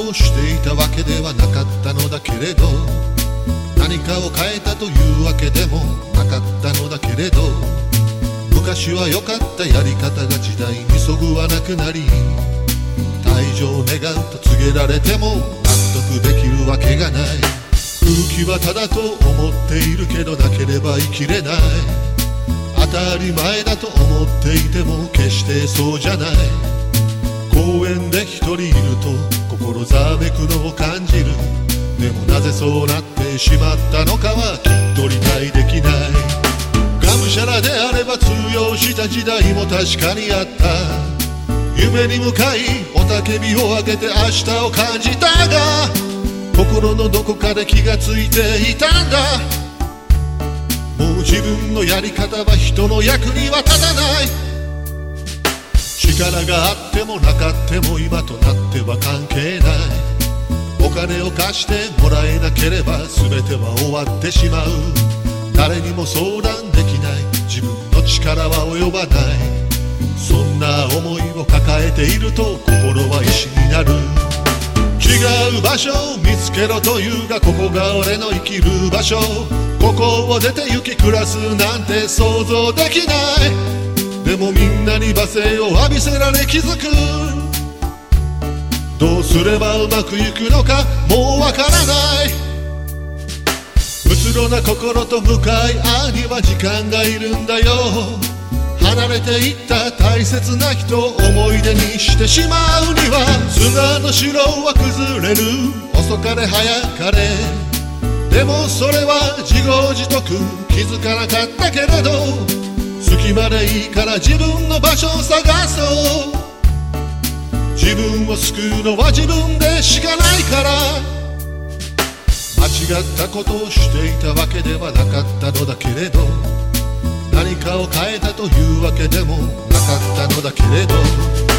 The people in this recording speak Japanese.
をしていたわけではなかったのだけれど、何かを変えたというわけでもなかったのだけれど、昔は良かったやり方が時代にそぐわなくなり、退場を願うと告げられても納得できるわけがない。空気はただと思っているけどなければ生きれない。当たり前だと思っていても決してそうじゃない。公園で一人いると心ざめくのを感じる。でもなぜそうなってしまったのかはきっと理解できない。がむしゃらであれば通用した時代も確かにあった。夢に向かい雄たけびを上げて明日を感じたが、心のどこかで気がついていたんだ。もう自分のやり方は人の役には立たない。力があってもなかっても今となっては関係ない。お金を貸してもらえなければ全ては終わってしまう。誰にも相談できない。自分の力は及ばない。そんな思いを抱えていると心は石になる。違う場所を見つけろというが、ここが俺の生きる場所。ここを出て行き暮らすなんて想像できない。でもみんなに罵声を浴びせられ気づく。どうすればうまくいくのかもうわからない。うつろな心と向かい合うには時間がいるんだよ。離れていった大切な人を思い出にしてしまうには、砂の城は崩れる遅かれ早かれ。でもそれは自業自得気づかなかったけれど、隙間でいいから自分の場所を探そう。自分を救うのは自分でしかないから。間違ったことをしていたわけではなかったのだけれど、何かを変えたというわけでもなかったのだけれど、